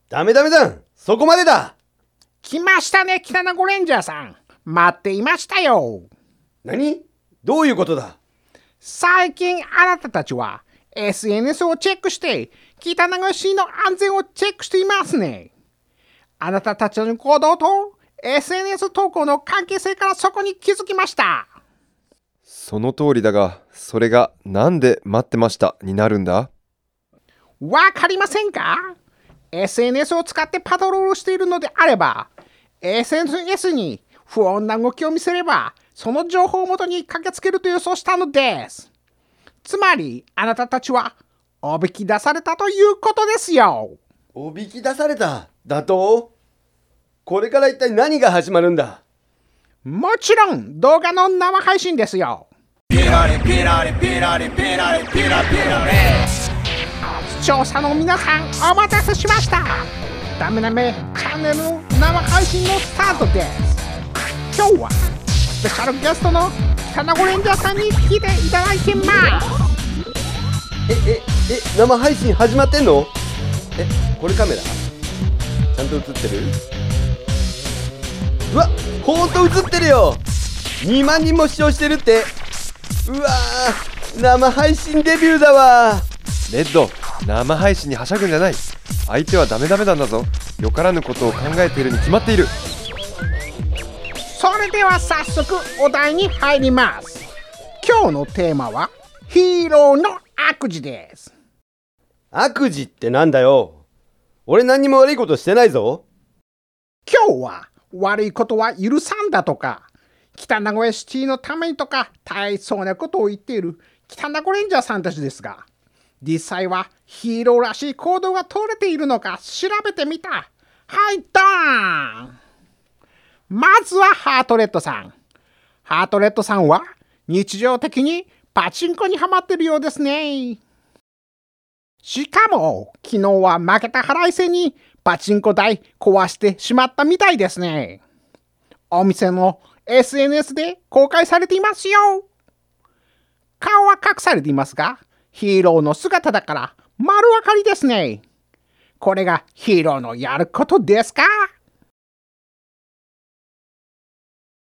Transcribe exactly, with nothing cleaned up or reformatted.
ダメダメだ、そこまでだ。 来ましたね、北名湖レンジャーさん。待っていましたよ。 何？どういうことだ？ 最近あなたたちは エスエヌエス をチェックして北名湖市の安全をチェックしていますね。あなたたちの行動と エスエヌエス 投稿の関係性からそこに気づきました。 その通りだが、それがなんで待ってましたになるんだ？ わかりませんか？ エスエヌエス を使ってパトロールしているのであれば エスエヌエス に不穏な動きを見せればその情報をもとに駆けつけると予想したのです。つまりあなたたちはおびき出されたということですよ。 おびき出されただと？これから一体何が始まるんだ？ もちろん動画の生配信ですよ。ピラリピラリピラリピラリピラピラリ。視聴者の皆さんお待たせしました。ダメダメチャンネルの生配信のスタートです。今日はスペシャルゲストの北名湖レンジャーさんに来ていただいてます。 えええ生配信始まってんの？えこれカメラちゃんと映ってる？うわ、ほんと映ってるよ。にまんにんも視聴してるって。うわー、生配信デビューだわ。 レッド、生配信にはしゃぐんじゃない。相手はダメダメなんだぞ。よからぬことを考えているに決まっている。 それでは早速お題に入ります。今日のテーマはヒーローの悪事です。 悪事ってなんだよ。俺何にも悪いことしてないぞ。 今日は悪いことは許さんだとか北名古屋シティのためにとか大層なことを言っている北名古レンジャーさんたちですが、実際はヒーローらしい行動が取れているのか調べてみた。はいドーン。まずはハートレッドさん。ハートレッドさんは日常的にパチンコにハマってるようですね。しかも昨日は負けた腹いせにパチンコ台壊してしまったみたいですね。お店の エスエヌエス で公開されていますよ。顔は隠されていますがヒーローの姿だから丸分かりですね。これがヒーローのやることですか？